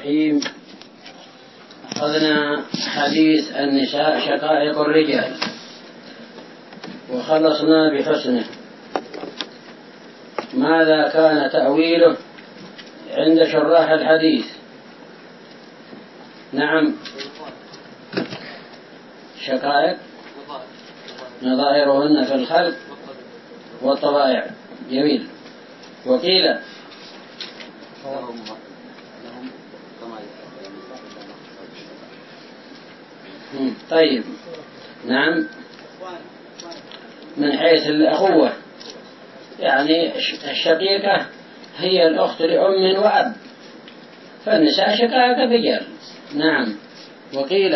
الرحيم. أخذنا حديث النساء شقائق الرجال وخلصنا بحسنه. ماذا كان تأويله عند شراح الحديث؟ نعم، شقائق نظائرهن في الخلق والطبائع. جميل. وقيل طيب، نعم، من حيث الأخوة، يعني الشقيقة هي الأخت لأم وأب، فالنساء شقائق الرجال. نعم. وقيل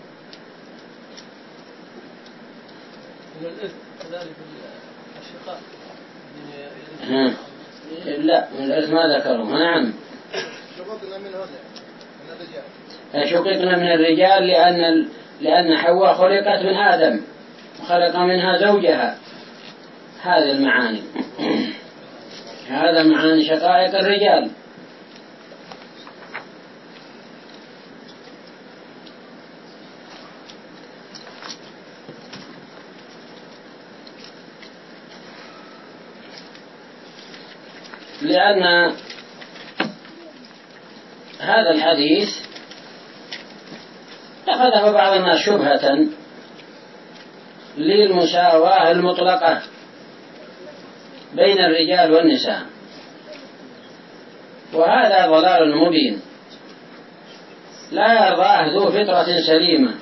لا، من الإرث ما ذكروا. نعم، شققنا من الرجال لأن حواء خلقت من آدم وخلق منها زوجها. هذه المعاني، هذا معاني شقائق الرجال. لأن هذا الحديث اتخذه بعض الناس شبهة للمساواة المطلقة بين الرجال والنساء، وهذا ضلال مبين لا يرضاه ذو فطرة سليمة،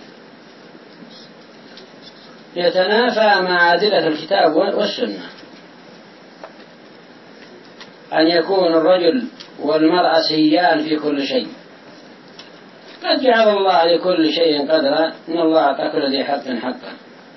يتنافى مع أدلة الكتاب والسنة، أن يكون الرجل والمرأة سيان في كل شيء. قد جعل الله لكل شيء قدرا، إن الله أعطى كل ذي حق حقه.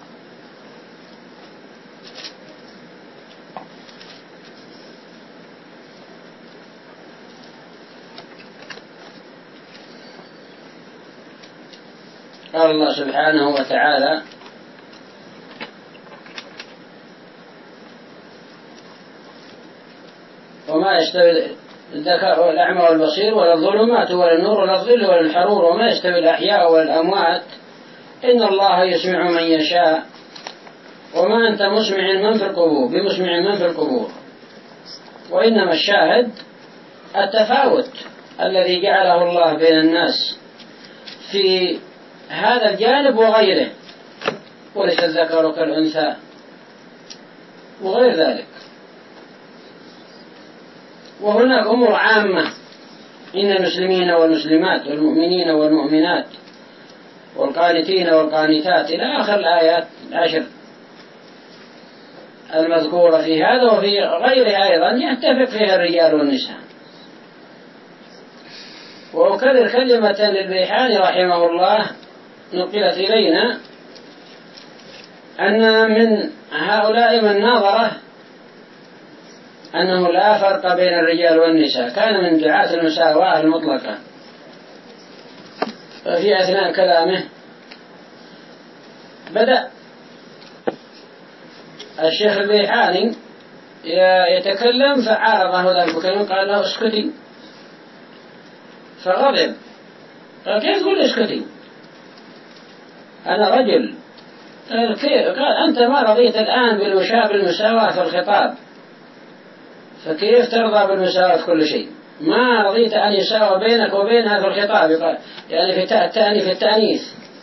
قال الله سبحانه وتعالى: وما يستوي الذكر والأعمى والبصير ولا الظلمات ولا النور ولا الظل ولا الحرور وما يستوي الأحياء والأموات إن الله يسمع من يشاء وما أنت مسمع من في القبور بمسمع من في القبور. وإنما الشاهد التفاوت الذي جعله الله بين الناس في هذا الجانب وغيره، وليس الذكر كالأنثى وغير ذلك. وهناك أمور عامة، إن المسلمين والمسلمات والمؤمنين والمؤمنات والقانتين والقانتات إلى آخر الآيات 10 المذكورة في هذا وفي غيره أيضا يتفق فيها الرجال والنساء. وأكرر كلمة للريحاني رحمه الله نقلت إلينا، أن من هؤلاء من نظره أنه لا فرق بين الرجال والنساء، كان من دعاة المساواة المطلقة. ففي أثناء كلامه بدأ الشيخ الريحاني يتكلم فعارضه ذلك الكلام، قال له: اسكتي. فغضب، قال: كيف تقول اسكتي؟ أنا رجل. قال: أنت ما رضيت الآن بالمساواة في الخطاب، فكيف ترضى بالمساواة في كل شيء؟ ما رضيت أن يساوى بينك وبينها في الخطاب، يعني في التأنيث.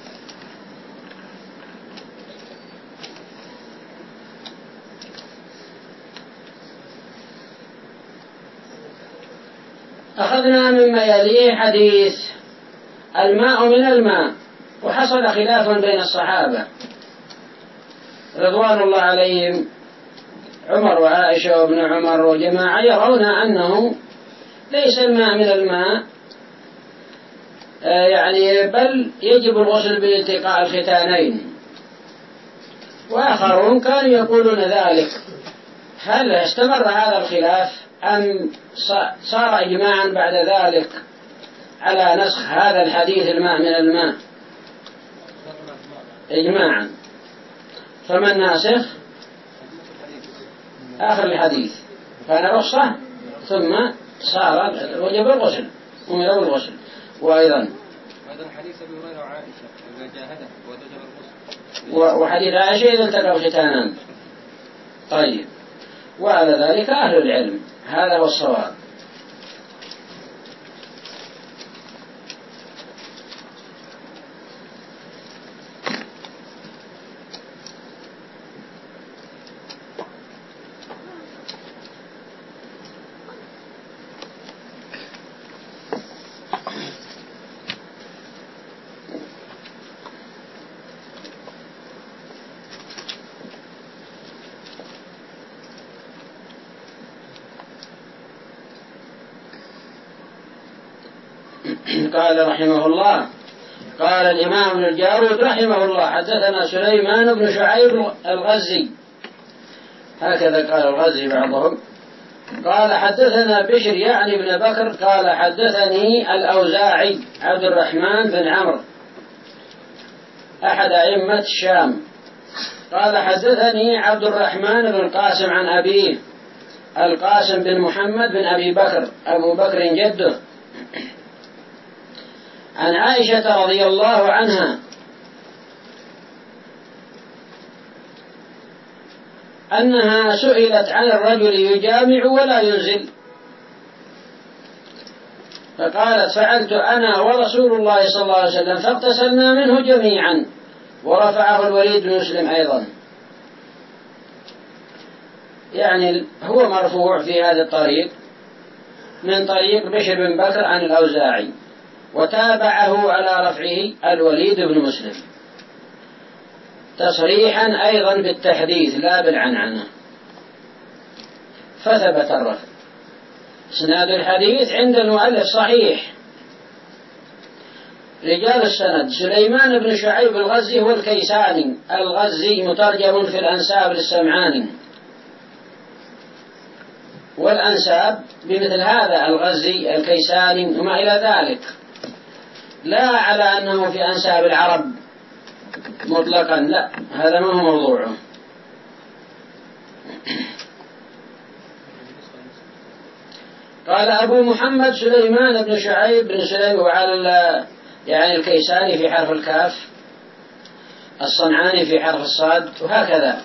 أخذنا مما يليه حديث الماء من الماء، وحصل خلاف بين الصحابة رضوان الله عليهم، عمر وعائشة وابن عمر وجماعة يرون أنه ليس الماء من الماء، يعني بل يجب الغسل بالتقاء الختانين، وآخرون كانوا يقولون ذلك. هل استمر هذا الخلاف أم صار إجماعا بعد ذلك على نسخ هذا الحديث الماء من الماء؟ إجماعا. فمن ناسخ آخر الحديث كان رخصة ثم صار وجب الغسل. أمر بالغسل. وأيضا حديث أبي هريرة وعائشة إذا جاهده ووجب الغسل، وحديث عائشة إذا التقى الختانان. طيب، وعلى ذلك أهل العلم، هذا هو الصواب. قال رحمه الله: قال الإمام ابن الجارود رحمه الله: حدثنا سليمان بن شعيب الغزي، هكذا قال الغزي بعضهم. قال حدثنا بشر يعني بن بكر قال حدثني الأوزاعي عبد الرحمن بن عمرو أحد أئمة الشام قال حدثني عبد الرحمن بن القاسم عن أبيه القاسم بن محمد بن أبي بكر أبو بكر جده عن عائشة رضي الله عنها أنها سئلت عن الرجل يجامع ولا ينزل، فقالت: فعلت أنا ورسول الله صلى الله عليه وسلم فاغتسلنا منه جميعا. ورفعه الوليد بن مسلم أيضا، يعني هو مرفوع في هذا الطريق من طريق بشر بن بكر عن الأوزاعي، وتابعه على رفعه الوليد بن مسلم تصريحا أيضا بالتحديث لا بالعنعنة، فثبت الرفع. اسناد الحديث عند المؤلف صحيح. رجال السند: سليمان بن شعيب الغزي هو الكيساني الغزي مترجم في الأنساب للسمعاني، والأنساب بمثل هذا الغزي الكيساني وما إلى ذلك، لا على أنه في أنساب العرب مطلقا، لا، هذا ما هو موضوعه. قال أبو محمد سليمان بن شعيب بن سليم، وعلى يعني الكيساني في حرف الكاف، الصنعاني في حرف الصاد، وهكذا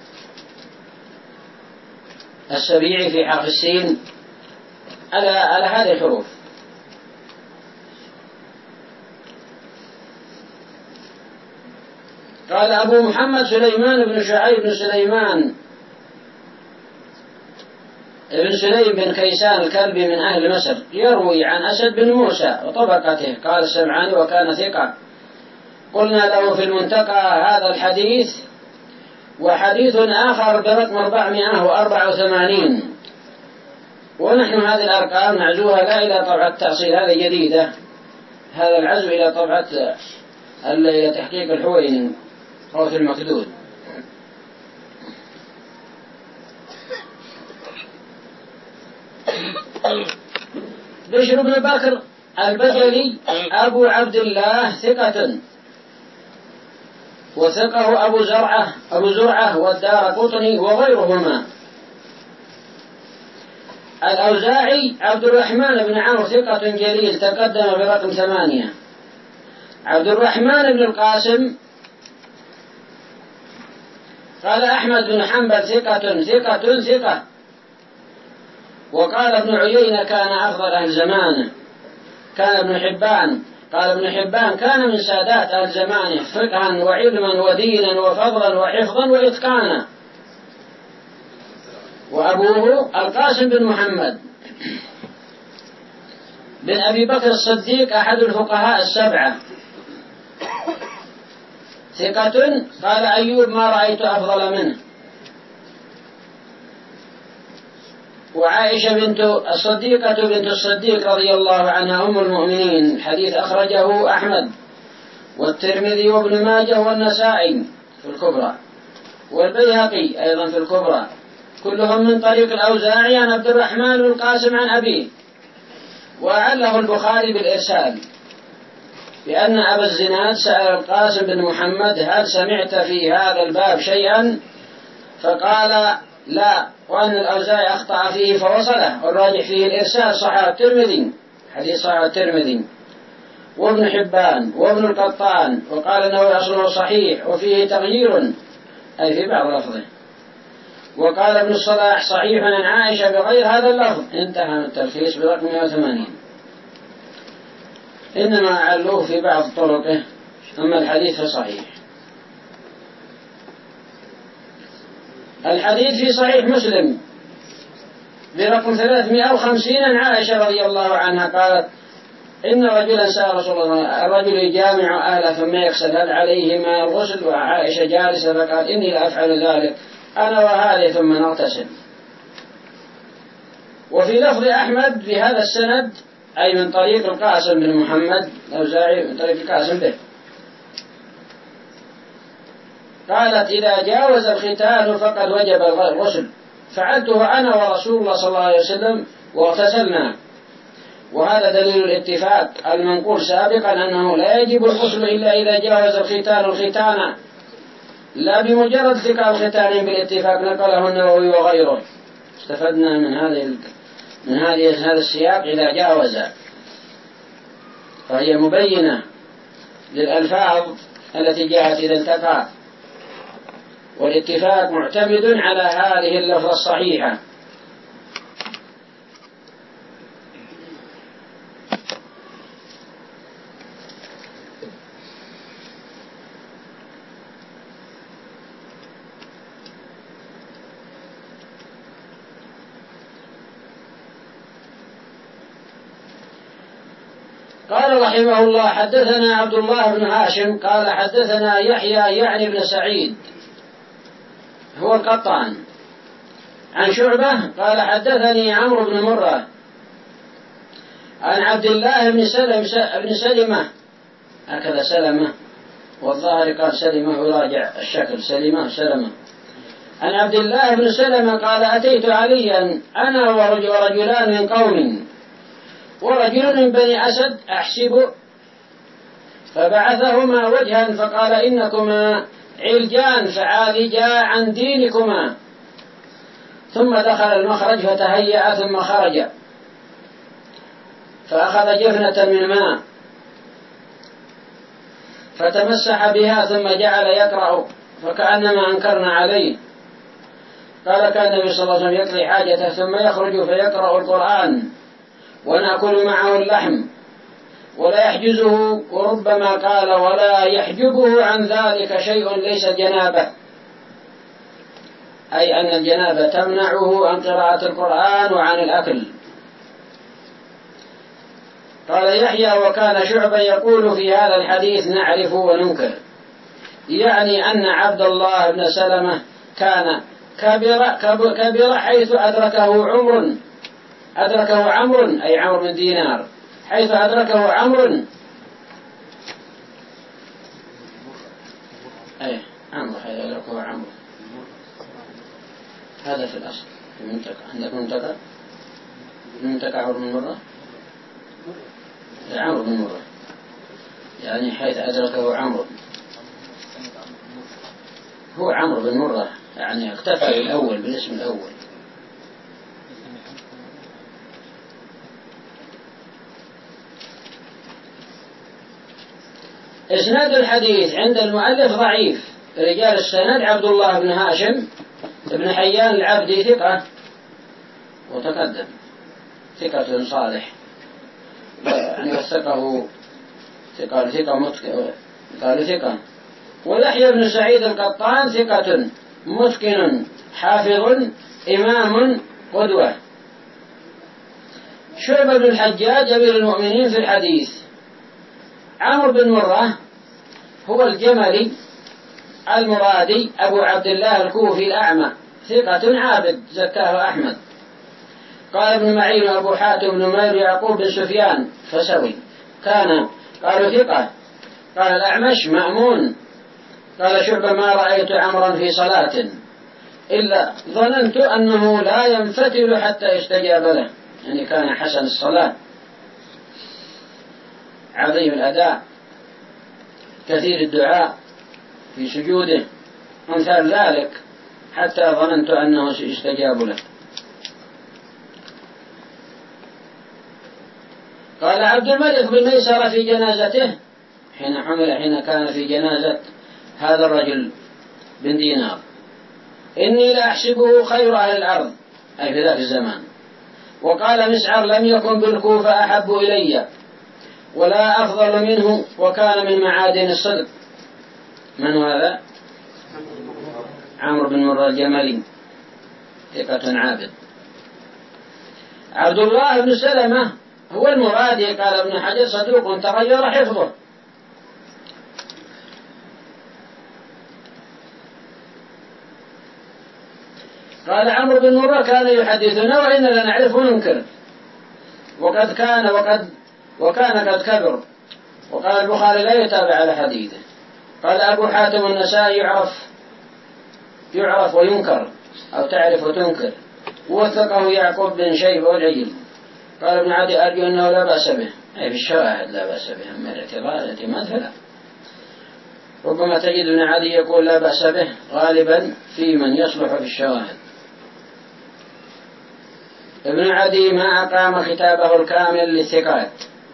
السبيعي في حرف السين، على هذه الحروف. قال أبو محمد سليمان بن شعيب بن سليمان ابن سليم بن كيسان الكلبي من أهل مصر، يروي عن أسد بن موسى وطبقته. قال السمعاني: وكان ثقة. قلنا له في المنتقى هذا الحديث وحديث آخر برقم 484، ونحن هذه الأرقام نعزوها لا إلى طبعة التأصيل، هذه جديدة، هذا العزو إلى طبعة تحقيق الحويني أو في المكدود. بشر بن بكر البجلي أبو عبد الله ثقة، وثقه أبو زرعة والدارقطني وغيرهما. الأوزاعي عبد الرحمن بن عمرو ثقة جليل تقدم برقم 8. عبد الرحمن بن القاسم قال أحمد بن حنبل ثقة. وقال ابن عيينة كان أفضل أهل زمانه. كان ابن حبان قال ابن حبان كان من سادات أهل زمانه فقها وعلما ودينا وفضلا وحفظا وإتقانا. وأبوه القاسم بن محمد بن أبي بكر الصديق أحد الفقهاء السبعة ثقة. قال أيوب: ما رأيت أفضل منه. وعائشة بنت الصديق رضي الله عنها أم المؤمنين، حديث أخرجه أحمد والترمذي وابن ماجه والنسائي في الكبرى، والبيهقي أيضا في الكبرى، كلهم من طريق الأوزاعي عن عبد الرحمن بن القاسم عن أبيه. وعله البخاري بالإرسال بأن أبا الزناد سأل القاسم بن محمد: هل سمعت في هذا الباب شيئا؟ فقال: لا، وأن الأوزاعي أخطأ فيه فوصله، والراجح فيه الإرسال. صحيح الترمذي حديث صحيح الترمذي وابن حبان وابن القطان، وقال أنه أصله صحيح وفيه تغيير أي في بعض لفظه. وقال ابن الصلاح صحيح عن عائشة بغير هذا اللفظ، انتهى من التلخيص برقم 180. إنما علوه في بعض طرقه، أما الحديث فصحيح. الحديث في صحيح مسلم برقم 350 عن عائشة رضي الله عنها قالت إن رجلا سأل رسول الله، الرجل يجامع أهله ثم يغسل هل عليه ماء الغسل؟ وعائشة جالسة فقال إني لا أفعل ذلك أنا وهذه ثم نغتسل. وفي لفظ أحمد في هذا السند أي من طريق القاسم بن محمد الأوزاعي من طريق القاسم به، قالت إذا جاوز الختان فقد وجب الغسل، فعلته أنا ورسول الله صلى الله عليه وسلم واغتسلنا. وهذا دليل الاتفاق المنقول سابقا أنه لا يجب الغسل إلا إذا جاوز الختان الختان، لا بمجرد ثقة الختان بالاتفاق نقله النووي وغيره. استفدنا من هذا السياق إذا جاوز، فهي مبينة للألفاظ التي جاءت إذا التقى، والاتفاق معتمد على هذه اللفظة الصحيحة. قال رحمه الله حدثنا عبد الله بن هاشم قال حدثنا يحيى يعني بن سعيد هو القطان عن شعبة قال حدثني عمرو بن مرة عن عبد الله بن سلمة هكذا سلمة والظاهر قال سلمة وراجع الشكل سلمة عن عبد الله بن سلمة قال أتيت عليا أنا ورجلان من قوم ورجل من بني أسد أحسب، فبعثهما وجها فقال إنكما علجان فعالجا عن دينكما، ثم دخل المخرج فتهيأ ثم خرج فأخذ جفنة من ماء فتمسح بها ثم جعل يقرأ فكأنما أنكرنا عليه. قال كان النبي صلى الله عليه وسلم يقضي حاجته ثم يخرج فيقرأ القرآن ونأكل معه اللحم ولا يحجزه، وربما قال ولا يحجبه عن ذلك شيء ليس جنابه، أي أن الجنابة تمنعه عن قراءة القرآن وعن الأكل. قال يحيى وكان شعبا يقول في هذا الحديث نعرف وننكر، يعني أن عبد الله بن سلمة كان كبر حيث أدركه عمرو أي عمرو بن دينار، حيث أدركه عمرو أي عمرو حيث أدركه عمرو. هذا في الأصل في منطقة عندك منطقة عمرو بن مرة عمرو بن مرة يعني حيث أدركه عمرو هو عمرو بن مرة يعني اكتفى بالأول بالاسم الأول. إسناد الحديث عند المؤلف ضعيف، رجال السند عبد الله بن هاشم ابن حيان العبدي ثقة وتقدم ثقة صالح يعني وثقه ثقة ويحيى بن سعيد القطان ثقة متقن حافظ إمام قدوة. شعبة بن الحجاج أمير المؤمنين في الحديث. عمرو بن مرة هو الجملي المرادي أبو عبد الله الكوفي الأعمى ثقة عابد زكاه أحمد. قال ابن معين وأبو حاتم بن مير يعقوب بن سفيان فسوي قالوا ثقة. قال الأعمش مأمون. قال شعبة ما رأيت عمرا في صلاة إلا ظننت أنه لا ينفتل حتى يستجاب له، يعني كان حسن الصلاة عظيم الأداء كثير الدعاء في سجوده أمثال ذلك حتى ظننت أنه سيستجاب له. قال قال عبد الملك بن ميسرة في جنازته حين كان في جنازة هذا الرجل بن دينار: إني لأحسبه خير أهل الأرض، أي في ذاك الزمان. وقال مسعر: لم يكن بالكوفة أحب إلي ولا أفضل منه، وكان من معادن الصدق. من هذا؟ عمرو بن مرة الجملي، ثقة عابد. عبد الله بن سلمة هو المرادي، قال ابن حجر: صدوق تغير حفظه. قال عمرو بن مرة: كان يحدثنا وإننا لا نعرف وننكر، وكان قد كبر. وقال البخاري: لا يتابع على حديثه. قال أبو حاتم النسائي: يعرف وينكر، أو تعرف وتنكر. ووثقه يعقوب بن شيبة والعجل. قال ابن عدي: أرجو أنه لا بأس به، أي في الشواهد لا بأس به، أما الاعتماد فلا. ربما تجد ابن عدي يقول لا بأس به غالبا في من يصلح في الشواهد. ابن عدي ما أقام كتابه الكامل للثقات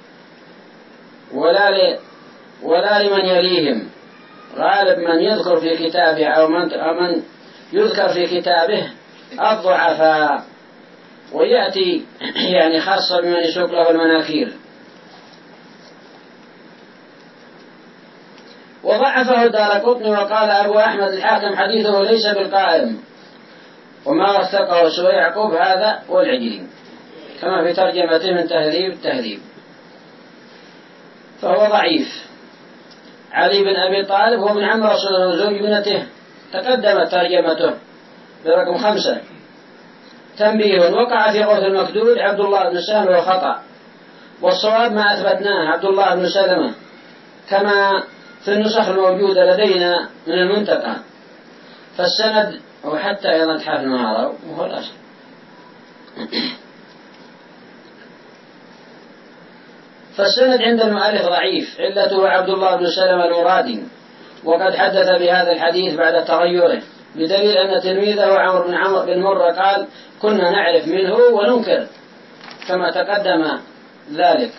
ولا لمن يليهم. غالب من يذكر في كتابه أو من يذكر في كتابه الضعفاء، ويأتي يعني خاصة بمن يسوق له المناكير. وضعفه الدارقطني، وقال أبو أحمد الحاكم: حديثه ليس بالقائم. وما وثقه سوى يعقوب هذا والعجلي، كما في ترجمته من تهذيب التهذيب، فهو ضعيف. علي بن أبي طالب هو ابن عم رسول الله وزوج ابنته، تقدمت ترجمته برقم 5. تنبيه: وقع في غوث المكدود عبد الله بن سلمة وخطأ، والصواب ما أثبتناه عبد الله بن سلمة كما في النسخ الموجودة لدينا من المنتقى. فالسند، وحتى أيضا حافظ المهارة وهو الأصل. فالسند عند المؤلف ضعيف، علته عبد الله بن سلمة المرادي، وقد حدث بهذا الحديث بعد تغيره، بدليل أن تلميذه عمرو بن مرة قال: كنا نعرف منه وننكر، كما تقدم ذلك.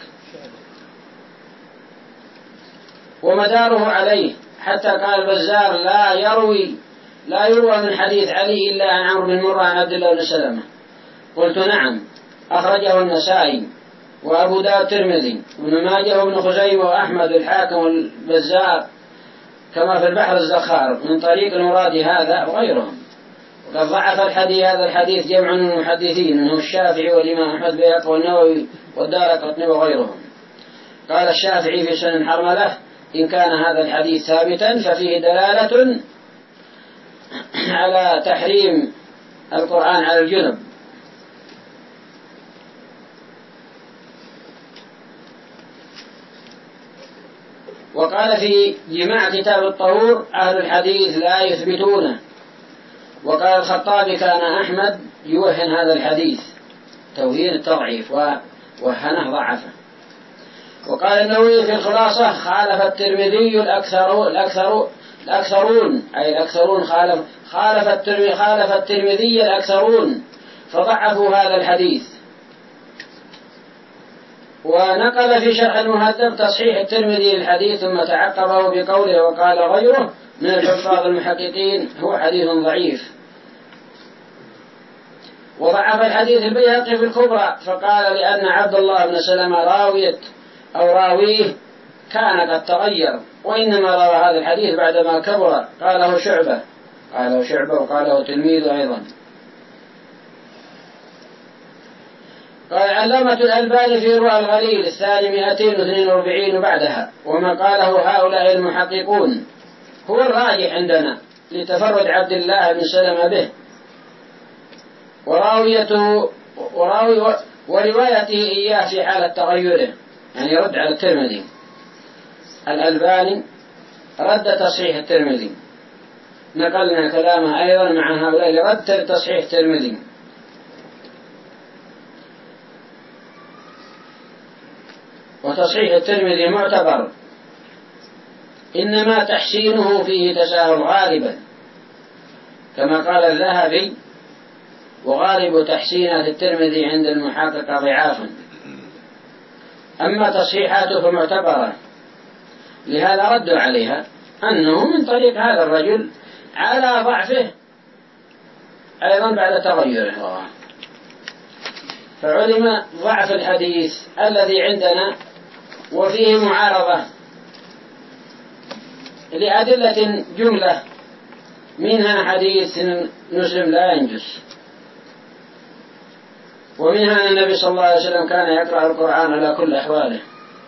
ومداره عليه، حتى قال البزار: لا يروى من حديث علي إلا عن عمرو بن مرة عن عبد الله بن سلمة. قلت: نعم، أخرجه النسائي وأبو داود الترمذي وابن ماجه وابن خزيمة وأحمد الحاكم والبزار، كما في البحر الزخار من طريق المرادي هذا وغيرهم. وقد ضعف هذا الحديث جمع من المحدثين، منهم الشافعي والإمام أحمد بيهقي والنووي والدارقطني وغيرهم. قال الشافعي في سنن حرملة: إن كان هذا الحديث ثابتا ففيه دلالة على تحريم القرآن على الجنب. وقال في جماع كتاب الطهور: أهل الحديث لا يثبتونه. وقال الخطابي: كان أحمد يوهن هذا الحديث توهين التضعيف، ووهنه ضعفه. وقال النووي في الخلاصة: خالف الترمذي الأكثرون، أي الأكثرون خالف الترمذي الأكثرون، فضعفوا هذا الحديث. ونقل في شرح المهذب تصحيح الترمذي للحديث، ثم تعقبه بقوله: وقال غيره من الحفاظ المحققين هو حديث ضعيف. وضعف الحديث البيهقي في الكبرى، فقال: لأن عبد الله بن سلمة راويه كان قد تغير، وإنما روى هذا الحديث بعدما كبر. قاله شعبة وقاله تلميذه أيضا. قال علامة الألباني في روى الغليل 242 بعدها: وما قاله هؤلاء المحققون هو الراجح عندنا لتفرد عبد الله بن سلمة به، وروايته إياه في حالة تغيره، يعني يرد على الترمذي. الألباني رد تصحيح الترمذي، نقلنا كلامه أيضا مع هؤلاء لرد تصحيح الترمذي. وتصحيح الترمذي معتبر، إنما تحسينه فيه تساهل غالبا، كما قال الذهبي: وغالب تحسينات الترمذي عند المحقق ضعافا. أما تصحيحاته فمعتبرة، لهذا ردوا عليها أنه من طريق هذا الرجل على ضعفه أيضا بعد تغيره. فعلم ضعف الحديث الذي عندنا وفيه معارضة لأدلة جملة، منها حديث مسلم لا ينجس، ومنها أن النبي صلى الله عليه وسلم كان يقرأ القرآن على كل أحواله،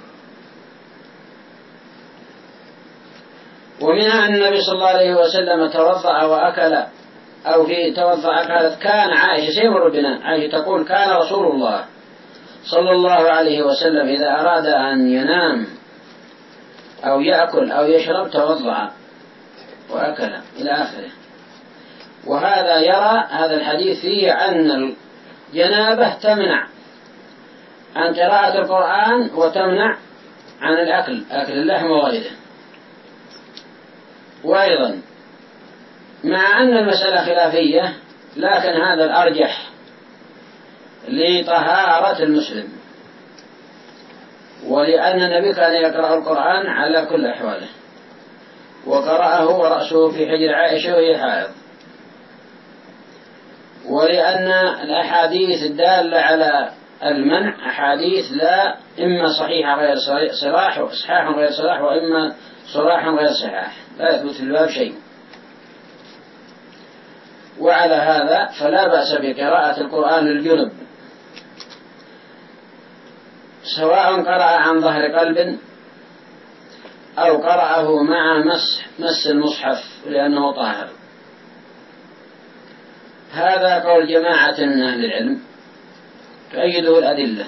ومنها أن النبي صلى الله عليه وسلم توضأ وأكل، أو في توضأ أكلت. كان عائشة سيمر بنا، عائشة تقول كان رسول الله صلى الله عليه وسلم إذا أراد أن ينام أو يأكل أو يشرب توضأ وأكل إلى آخره. وهذا يرى هذا الحديث فيه أن الجنابة تمنع عن قراءة القرآن وتمنع عن الأكل، أكل اللحم وغيره. وأيضا مع أن المسألة خلافية، لكن هذا الأرجح لطهارة المسلم، ولأن النبي كان يقرأ القرآن على كل أحواله، وقرأه ورأسه في حجر عائشة وهي حائض، ولأن الأحاديث الدالة على المنع أحاديث لا إما صحيحة غير صحاح غير صلاح، وإما صلاح غير صحاح، لا يثبت في الباب شيء. وعلى هذا فلا بأس بقراءة القرآن للجنب، سواء قرأ عن ظهر قلب أو قرأه مع مس المصحف لأنه طاهر. هذا قول جماعة من أهل العلم تؤيده الأدلة.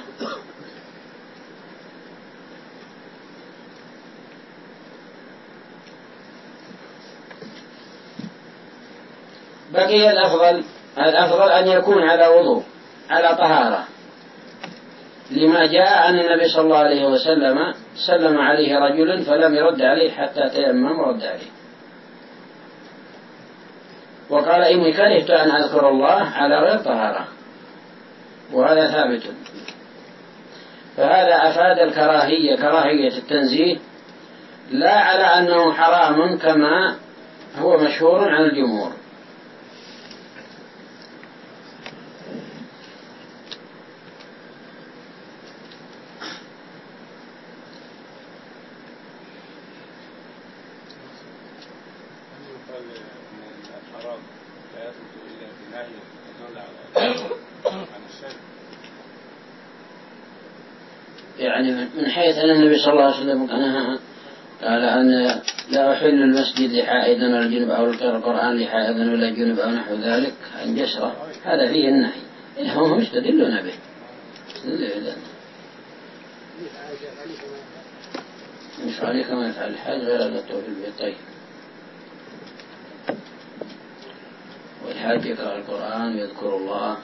بقي الأفضل أن يكون على وضوء على طهارة، لما جاء أن النبي صلى الله عليه وسلم سلم عليه رجل فلم يرد عليه حتى تيمم ورد عليه، وقال إني كرهت أن أذكر الله على غير طهارة، وهذا ثابت. فهذا أفاد الكراهية، كراهية التنزيه، لا على أنه حرام كما هو مشهور عن الجمهور. يعني من حيث أن النبي صلى الله عليه وسلم قال أن لا أحل المسجد لحائد ولا الجنب أو القرآن لحائد ولا جنب أو نحو ذلك عن جسرة، هذا فيه النهي، هم يستدلون به. مش عليك ما يفعل الحاج غير أن يطوف البيت. طيب، والحاج يقرأ القرآن ويذكر الله.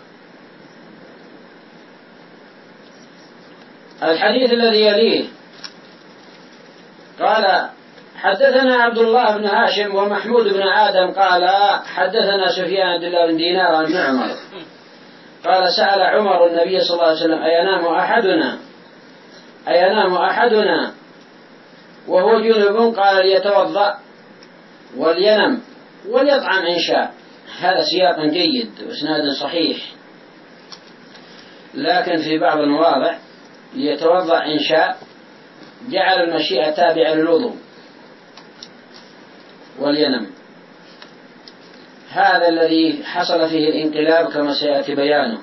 الحديث الذي يليه قال حدثنا عبد الله بن هاشم ومحمود بن آدم قال حدثنا سفيان بن دينار عن عمر قال سأل عمر النبي صلى الله عليه وسلم أينام أحدنا وهو جنب؟ قال ليتوضأ ولينم وليطعم إن شاء. هذا سياق جيد وإسناد صحيح، لكن في بعض المواضع ليتوضأ إن شاء جعل المشيئة تابعة للوضوء، ولينم. هذا الذي حصل فيه الانقلاب كما سيأتي بيانه.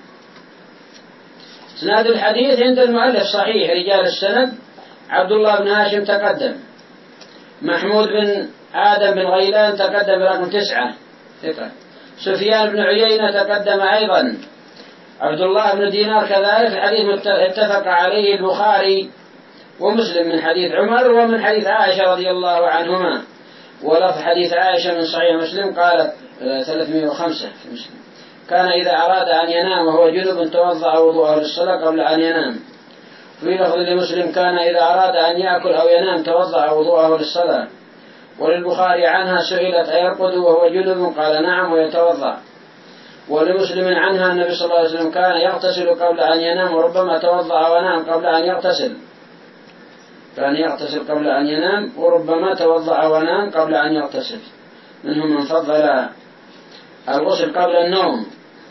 اسناد الحديث عند المؤلف صحيح، رجال السند عبد الله بن هاشم تقدم، محمود بن آدم بن غيلان تقدم برقم 9 ثقة، سفيان بن عيينة تقدم أيضا، عبد الله بن دينار كذلك. الحديث اتفق عليه البخاري ومسلم من حديث عمر ومن حديث عائشة رضي الله عنهما، ولفظ حديث عائشة من صحيح مسلم قالت 305 في مسلم كان إذا أراد أن ينام وهو جنب توضأ وضوءه للصلاة قبل أن ينام. في لفظ لمسلم كان إذا أراد أن يأكل أو ينام توضأ وضوءه للصلاة. وللبخاري عنها سئلت أيرقد وهو جنب؟ قال نعم ويتوضأ. ولمسلم عنها النبي صلى الله عليه وسلم كان يغتسل قبل أن ينام وربما توضأ ونام قبل أن يغتسل. كان يغتسل قبل أن ينام، وربما توضأ ونام قبل أن يغتسل. منهم من فضل الغسل قبل النوم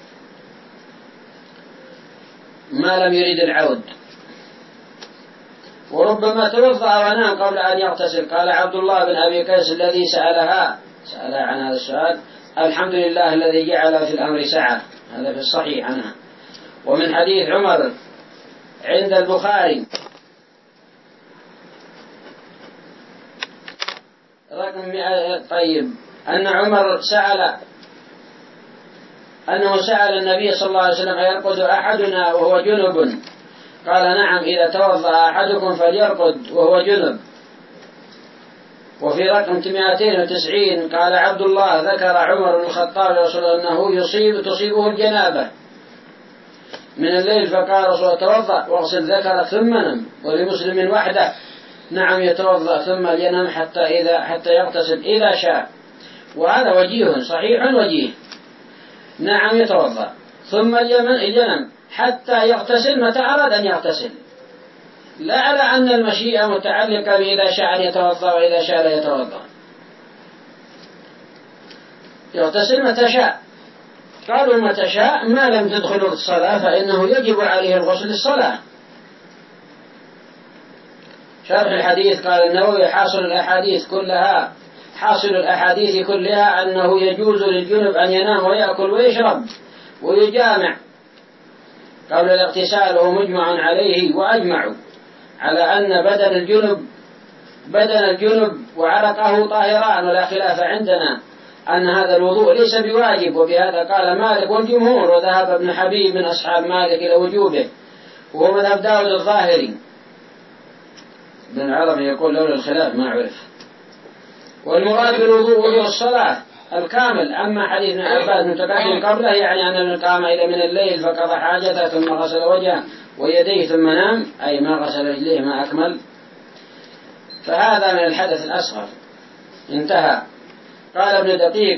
ما لم يريد العود، وربما توضأ ونام قبل أن يغتسل. قال عبد الله بن أبي قيس الذي سألها عن هذا السؤال: الحمد لله الذي جعل في الأمر سعة. هذا في الصحيح عنها. ومن حديث عمر عند البخاري رقم 100 طيب، أن عمر سأل النبي صلى الله عليه وسلم: أيرقد أحدنا وهو جنب؟ قال: نعم، إذا توضأ أحدكم فليرقد وهو جنب. وفي رقم 290 قال عبد الله: ذكر عمر بن الخطاب رسول الله أنه تصيبه الجنابة من الليل، فقال رسول الله: توضأ واغسل ذكرك ثم نم. ولمسلم وحده: نعم، يتوضأ ثم ينام حتى يغتسل إذا شاء. وهذا وجيه صحيح وجيه. نعم، يتوضأ ثم ينام حتى يغتسل متى أراد أن يغتسل، لا على أن المشيئة متعلقة بإذا شاء أن يتوضأ وإذا شاء لا يتوضأ. يغتسل متى شاء. قالوا متى شاء ما لم تدخل الصلاة فإنه يجب عليه الغسل للصلاة. شرح الحديث قال النووي: حاصل الأحاديث كلها أنه يجوز للجنب أن ينام ويأكل ويشرب ويجامع قبل الاغتسال، وهو مجمع عليه. وأجمعوا على أن بدن الجنب وعرقه طاهران، ولا خلاف عندنا أن هذا الوضوء ليس بواجب. وبهذا قال مالك والجمهور، وذهب ابن حبيب من أصحاب مالك إلى وجوبه، وهو مذهب داود الظاهري. ابن عربي يقول: لولا الخلاف ما عرف. والمراد بالوضوء وضوء الصلاة الكامل. أما حديث ابن عباس متقدم قبله يعني أن من قام إلى من الليل فقضى حاجته ثم غسل وجهه ويديه ثم نام، أي ما غسل رجليه ما أكمل، فهذا من الحدث الأصغر. انتهى. قال ابن دقيق: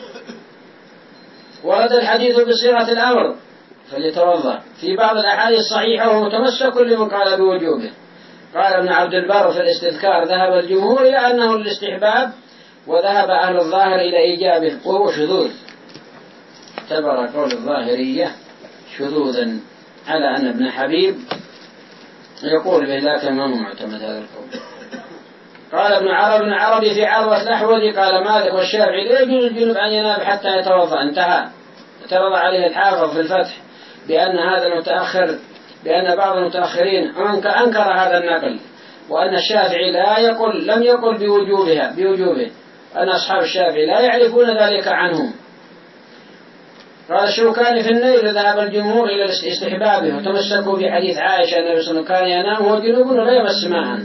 ورد الحديث بصيغة الأمر فليتوضأ في بعض الأحاديث الصحيحة ومتمسك لمن قال بوجوبه. قال ابن عبد البر في الاستذكار: ذهب الجمهور إلى أنه للاستحباب، وذهب أهل الظاهر إلى إيجابه، وهو شذوذ. اعتبر قول الظاهرية شذوذا على أن ابن حبيب يقول به، لكن ما هو معتمد هذا القول. قال ابن عربي في عروة الأحوذي: قال مالك والشافعي: لا يجوز الجنب أن ينام حتى يتوضأ. انتهى. اعترض عليه الحافظ في الفتح بأن بعض المتأخرين أنكر هذا النقل، وأن الشافعي لم يقل بوجوبه، أن أصحاب الشافعي لا يعرفون ذلك عنهم. قال الشوكاني في النيل: ذهب الجمهور إلى استحبابه، وتمسكوا بحديث عائشة النبي صلى الله عليه وسلم كان ينام وهو جنوب ولا يمس ماء.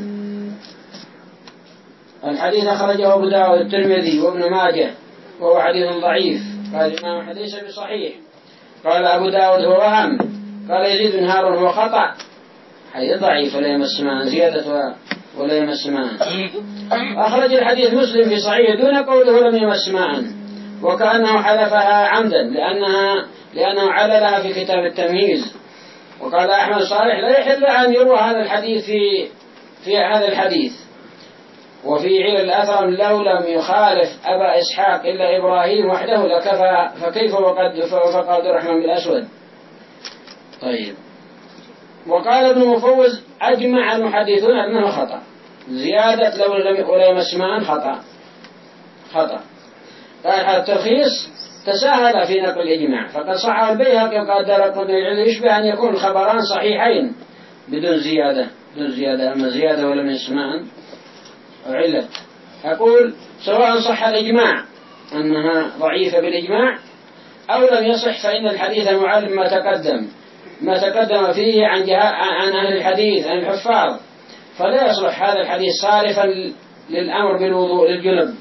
الحديث أخرجه أبو داود والترمذي وابن ماجه، وهو حديث ضعيف. قال الإمام حديث بصحيح. قال أبو داود: هو وهم. قال يزيد بن هارون: هو خطأ، حديث ضعيف ولا يمس ماء، زيادة ولا يمس ماء. أخرج الحديث مسلم في صحيح دون قوله لم يمس ماء، وكأنه حذفها عمدا لأنه عللها في كتاب التمييز. وقال أحمد صالح: لا يحل أن يروى هذا الحديث في هذا الحديث. وفي علل الأثرم: لو لم يخالف أبا إسحاق إلا إبراهيم وحده لكفى، فكيف وقد وفق عبد الرحمن بالأسود. طيب. وقال ابن مفوز: أجمع المحدثون أنه خطأ. زيادة لو ولا يمس ماء خطأ. قال الترخيص تساهل في نقل الإجماع، فقد صح البيهقي وقال دارقطني يشبه أن يكون الخبران صحيحين بدون زيادة. أما زيادة ولم يمس ماء علة. أقول سواء صح الإجماع أنها ضعيفة بالإجماع أو لم يصح، فإن الحديث المعلم ما تقدم فيه عن أهل الحديث عن الحفاظ، فلا يصلح هذا الحديث صارفا للأمر بالوضوء للجنب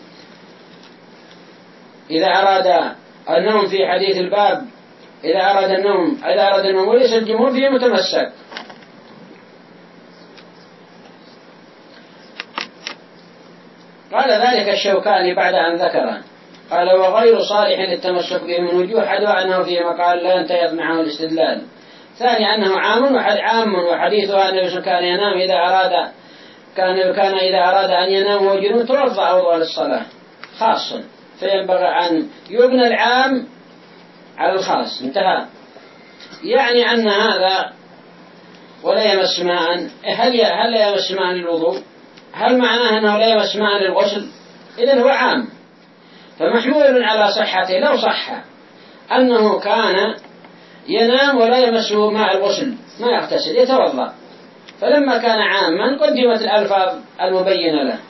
إذا أراد النوم في حديث الباب، إذا أراد النوم وليس الجمهور فيه متمسك. قال ذلك الشوكاني بعد أن ذكره، قال: وغير صالح للتمسك به من وجوه حدوى أنه فيه مقال لا ينتهي معه الاستدلال. ثاني أنه عام وحديثها النبي صلى الله عليه وسلم كان ينام إذا أراد كان إذا أراد أن ينام وهو جنوب توضأ وضوء للصلاة خاصا، فينبغي أن يبنى العام على الخاص. انتهى. يعني أن هذا ولا يمس ماء، هل لا يمس ماء للوضوء؟ هل معناه أنه لا يمس ماء للغسل؟ إذن هو عام، فمحمول على صحته. لو صح أنه كان ينام ولا يمسه ماء الغسل ما يغتسل يتوضأ، فلما كان عاما قدمت الألفاظ المبينة له.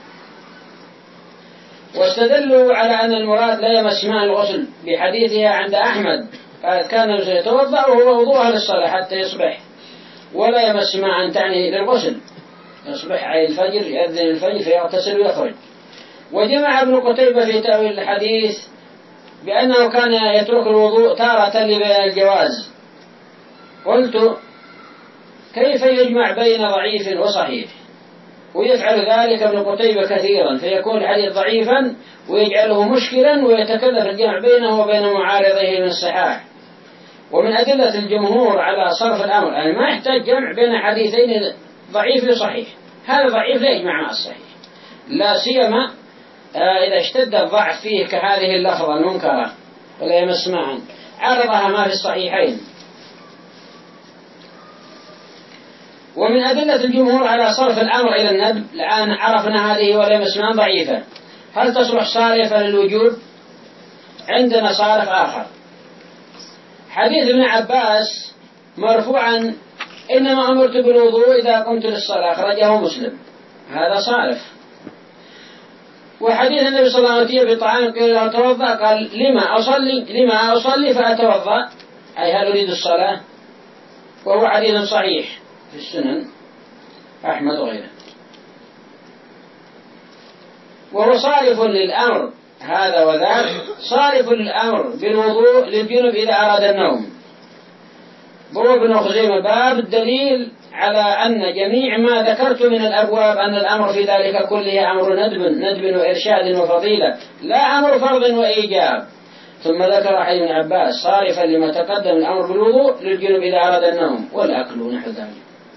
واستدلوا على أن المراد لا يمس ماء الغسل بحديثها عند أحمد قالت كان يتوضأ وهو وضوءها للصلاة حتى يصبح، ولا يمس ماء تعني للغسل، يصبح على الفجر يأذن الفجر فيغتسل ويخرج. وجمع ابن قتيبة في تأويل الحديث بأنه كان يترك الوضوء تارة لبيان الجواز. قلت كيف يجمع بين ضعيف وصحيح؟ ويفعل ذلك ابن قتيبة كثيرا، فيكون الحديث ضعيفا ويجعله مشكلا ويتكلف الجمع بينه وبين معارضه من الصحاح. ومن أدلة الجمهور على صرف الأمر يعني ما يحتاج جمع بين حديثين ضعيف وصحيح، هذا ضعيف لا يجمع مع الصحيح، لا سيما إذا اشتد الضعف فيه كهذه اللفظة المنكرة ولا يمس معا عرضها ما في الصحيحين. ومن أدلة الجمهور على صرف الأمر إلى الندب، الآن عرفنا هذه ولا يمس معا ضعيفة، هل تصلح صارفة للوجوب؟ عندنا صارف آخر، حديث ابن عباس مرفوعا إنما أمرت بالوضوء إذا قمت للصلاة، أخرجه مسلم، هذا صارف. وحديث النبي صلى الله عليه وسلم بطعام قيل له توضأ قال لما أصلي فأتوضأ، أي هل أريد الصلاة، وهو حديث صحيح في السنن أحمد وغيره. وهو صارف للأمر هذا وذاك، صارف للأمر بالوضوء للجنب إذا أراد النوم. ضرب ابن خزيمة باب الدليل على أن جميع ما ذكرت من الأبواب أن الأمر في ذلك كله أمر ندب وإرشاد وفضيلة، لا أمر فرض وإيجاب. ثم ذكر حديث ابن عباس صارفا لما تقدم الأمر بالوضوء للجنب إذا أراد النوم والأكل ونحو ذلك.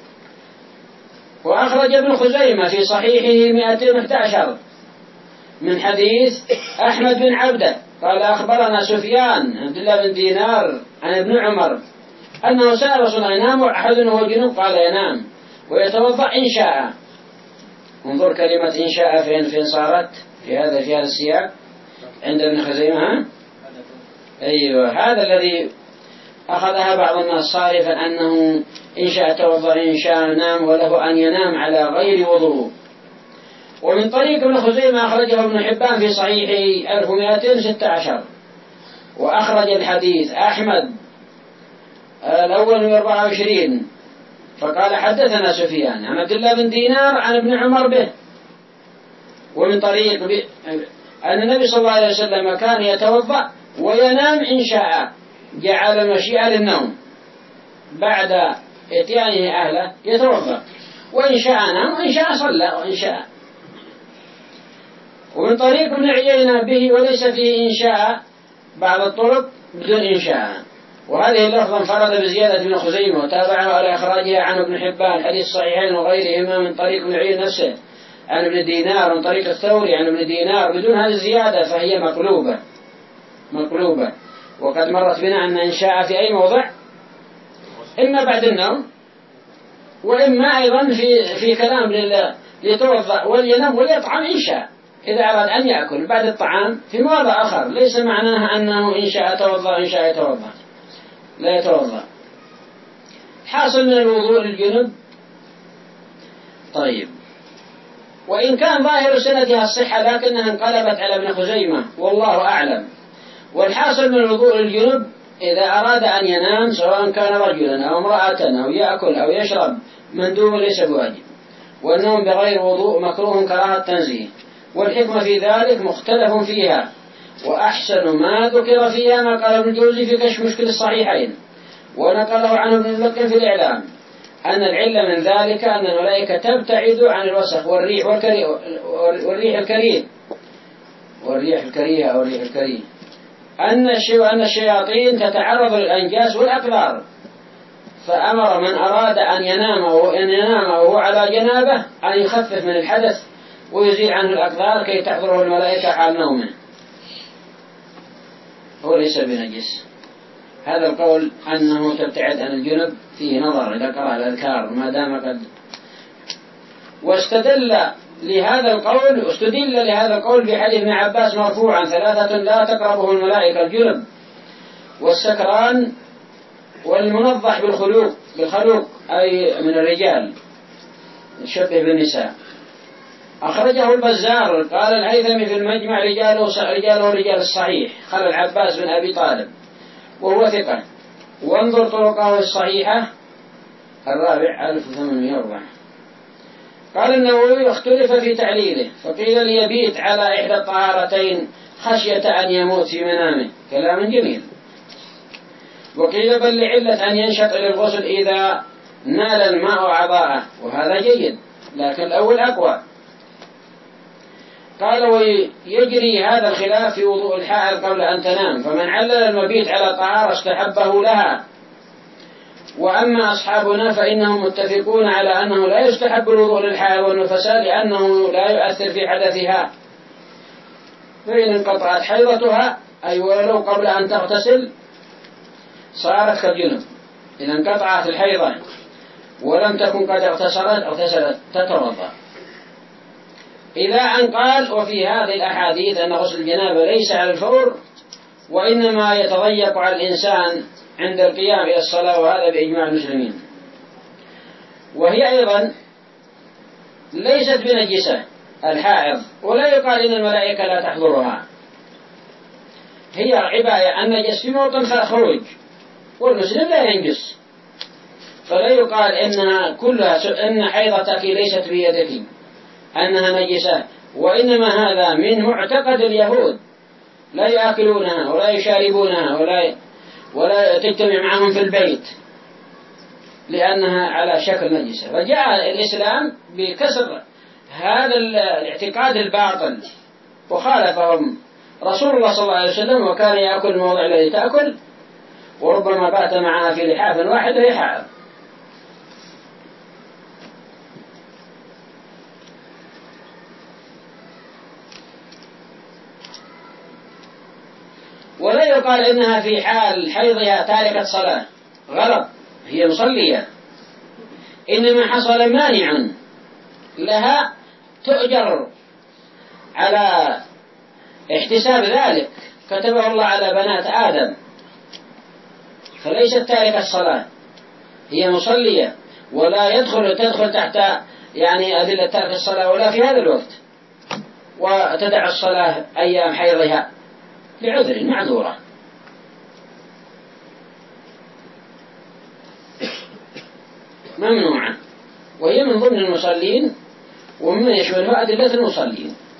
وأخرج ابن خزيمة في صحيحه 211 من حديث أحمد بن عبده قال أخبرنا سفيان عبد الله بن دينار عن ابن عمر أنه سأل رسول الله ينام أحد وهو جنوب؟ قال ينام ويتوضأ إن شاء. انظر كلمة إن شاء فين صارت في هذا السياق عند ابن خزيمة. أيوة، هذا الذي أخذها بعض الناس صارفا أنه إن شاء توضأ إن شاء نام، وله أن ينام على غير وضوء. ومن طريق ابن خزيمة أخرجه ابن حبان في صحيحه 1216. وأخرج الحديث أحمد الأول من 24 فقال حدثنا سفيان عن عبد الله بن دينار عن ابن عمر به. ومن طريق أن النبي صلى الله عليه وسلم كان يتوضأ وينام إن شاء، جعل المشيئة للنوم بعد اتيانه أهله يتوضأ، وإن شاء نام وإن شاء صلى وإن شاء. ومن طريق ابن عيينة به وليس فيه إن شاء، بعض الطرق بدون إن شاء. وهذه اللفظة انفرد بزيادة ابن خزيمة وتابعه على إخراجها عن ابن حبان حديث الصحيحين وغيرهما من طريق ابن عيينة نفسه عن ابن دينار، من طريق الثوري عن ابن دينار بدون هذه الزيادة، فهي مقلوبة. وقد مرت بنا أن إن شاء في أي موضع إما بعد النوم، وإما أيضا في كلام ليتوضأ ولينام وليطعم إن شاء، إذا أراد أن يأكل بعد الطعام في موضع آخر، ليس معناها أنه إن شاء توضأ إن شاء يتوضأ، لا يتوضأ. حاصل من الوضوء للجنب. طيب، وإن كان ظاهر سندها الصحة لكنها انقلبت على ابن خزيمة والله أعلم. والحاصل من الوضوء للجنب إذا أراد أن ينام سواء كان رجلا أو امرأة أو يأكل أو يشرب مندوب ليس بواجب. والنوم بغير وضوء مكروه كراهة تنزيه، والحكمة في ذلك مختلف فيها. وأحسن ما ذكر فيها ما قال ابن الجوزي في كشف مشكل الصحيحين، ونقله عنه ابن الملقن في الإعلام، أن العلة من ذلك أن الملائكة تبتعد عن الوسخ والريح الكريه، أن الشياطين تتعرض للأنجاس والأقذار، فأمر من أراد أن ينام وهو على جنابه أن يخفف من الحدث ويزيل عنه الأقدار كي تحضره الملائكة حال نومه، هو ليس بنجس. هذا القول أنه تبتعد عن الجنب فيه نظر إذا قرأ الأذكار ما دام قد. واستدل لهذا القول بحديث ابن عباس مرفوعا: 3 لا تقربه الملائكة: الجنب والسكران والمنضح بالخلوق أي من الرجال يشبه بالنساء. أخرجه البزار. قال الهيثمي في المجمع: رجاله رجال الصحيح، خلى العباس بن أبي طالب وهو ثقة. وانظر طرقه الصحيحة الرابع 1804. قال النووي: اختلف في تعليله، فقيل ليبيت على إحدى الطهارتين خشية أن يموت في منامه، كلام جميل. وقيل بل لعلة أن ينشط للغسل إذا نال الماء أعضاءه، وهذا جيد، لكن الأول أقوى. قال: ويجري هذا الخلاف في وضوء الحائض قبل أن تنام، فمن علل المبيت على طهارة استحبه لها. وأما أصحابنا فإنهم متفقون على أنه لا يستحب الوضوء للحائض والنفساء لأنه لا يؤثر في حدثها، فإن انقطعت حيضتها أي ولو قبل أن تغتسل صارت كالجنب. إذا انقطعت الحيضة ولم تكن قد اغتسلت تتوضأ. إلى أن قال: وفي هذه الأحاديث أن غسل الجنابة ليس على الفور، وإنما يتضيق على الإنسان عند القيام إلى الصلاة، وهذا بإجماع المسلمين. وهي أيضا ليست بنجسة الحائض، ولا يقال إن الملائكة لا تحضرها. هي عباية النجس في موطن خروج، والمسلم لا ينجس، فلا يقال إنها كلها إن حيضتك ليست بيدك أنها نجسة، وإنما هذا من معتقد اليهود، لا يأكلونها ولا يشاربونها ولا تجتمع معهم في البيت لأنها على شكل نجسة. فجاء الإسلام بكسر هذا الاعتقاد الباطل، وخالفهم رسول الله صلى الله عليه وسلم، وكان يأكل الموضع الذي تأكل، وربما بات معها في لحاف واحد وهي حائض. ولا يقال إنها في حال حيضها تاركة صلاة، غلط، هي مصلية، إنما حصل مانع لها تؤجر على احتساب ذلك، كتبه الله على بنات آدم، فليست تاركة الصلاة، هي مصلية، ولا تدخل تحت أذلة ترك الصلاة ولا في هذا الوقت، وتدع الصلاة أيام حيضها لعذر معذورة. ممنوعة، وهي من ضمن المصلين، ومما يشملها أدلة المصلين.